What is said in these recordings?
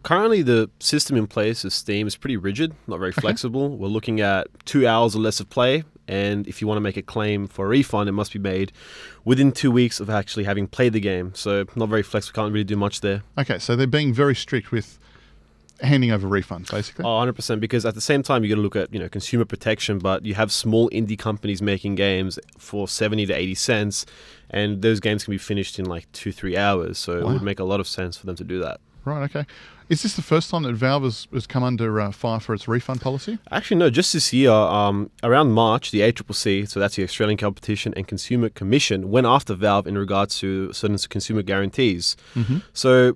Currently, the system in place of Steam is pretty rigid, not very flexible. We're looking at 2 hours or less of play, and if you want to make a claim for a refund, it must be made within 2 weeks of actually having played the game. So not very flexible, can't really do much there. Okay, so they're being very strict with handing over refunds, basically. Oh, 100%, because at the same time, you got to look at, consumer protection, but you have small indie companies making games for 70 to 80 cents, and those games can be finished in like 2-3 hours, so it would make a lot of sense for them to do that. Right, okay. Is this the first time that Valve has come under fire for its refund policy? Actually, no. Just this year, around March, the ACCC, so that's the Australian Competition and Consumer Commission, went after Valve in regards to certain consumer guarantees. Mm-hmm. So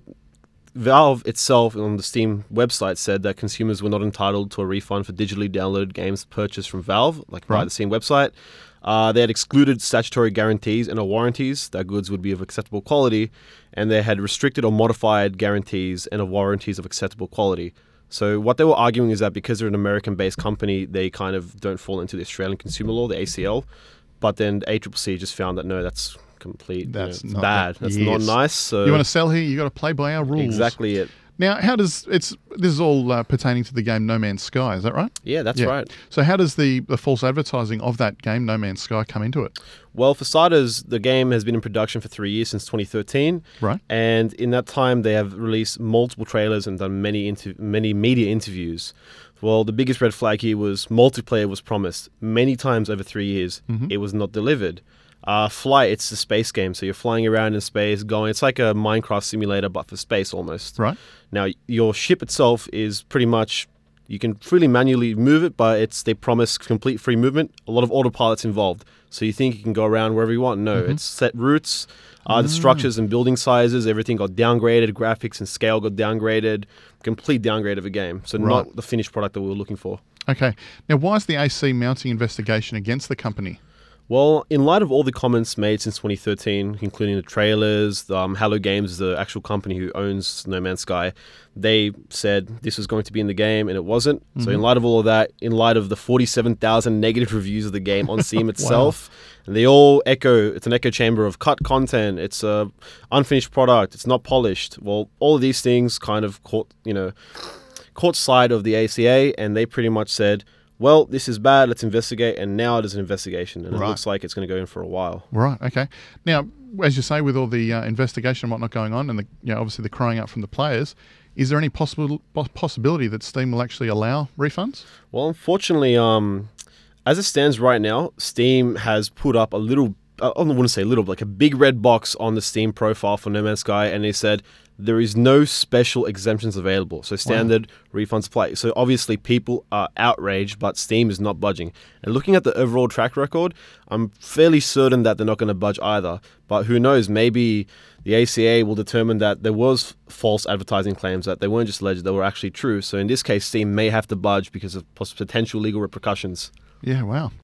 Valve itself on the Steam website said that consumers were not entitled to a refund for digitally downloaded games purchased from Valve, like via the Steam website. They had excluded statutory guarantees and or warranties that goods would be of acceptable quality, and they had restricted or modified guarantees and or warranties of acceptable quality. So what they were arguing is that because they're an American-based company, they kind of don't fall into the Australian consumer law, the ACL. But then ACCC just found that, no, that's complete. That's it's not bad. That's not nice. So you want to sell here, you got to play by our rules. Exactly it. Now, this is all pertaining to the game No Man's Sky, is that right? Yeah, that's right. So how does the false advertising of that game No Man's Sky come into it? Well, for starters, the game has been in production for 3 years, since 2013. Right. And in that time, they have released multiple trailers and done many media interviews. Well, the biggest red flag here was multiplayer was promised many times over 3 years. Mm-hmm. It was not delivered. Flight, it's a space game, so you're flying around in space, it's like a Minecraft simulator, but for space almost. Right. Now, your ship itself is pretty much, you can freely manually move it, but they promise complete free movement. A lot of autopilot's involved. So you think you can go around wherever you want. No, it's set routes, the structures and building sizes, everything got downgraded, graphics and scale got downgraded, complete downgrade of a game. So not the finished product that we were looking for. Okay. Now, why is the AC mounting investigation against the company? Well, in light of all the comments made since 2013, including the trailers, Hello Games is the actual company who owns No Man's Sky, they said this was going to be in the game and it wasn't. Mm-hmm. So in light of all of that, in light of the 47,000 negative reviews of the game on Steam itself, and they all it's an echo chamber of cut content, it's a unfinished product, it's not polished. Well, all of these things kind of caught sight of the ACA, and they pretty much said, well, this is bad, let's investigate, and now it is an investigation, and it looks like it's going to go in for a while. Right, okay. Now, as you say, with all the investigation and whatnot going on, and obviously the crying out from the players, is there any possibility that Steam will actually allow refunds? Well, unfortunately, as it stands right now, Steam has put up a little, I wouldn't say little, but like a big red box on the Steam profile for No Man's Sky, and they said there is no special exemptions available. So standard refunds apply. So obviously people are outraged, but Steam is not budging. And looking at the overall track record, I'm fairly certain that they're not going to budge either. But who knows, maybe the ACA will determine that there was false advertising claims, that they weren't just alleged, they were actually true. So in this case, Steam may have to budge because of potential legal repercussions. Yeah, wow.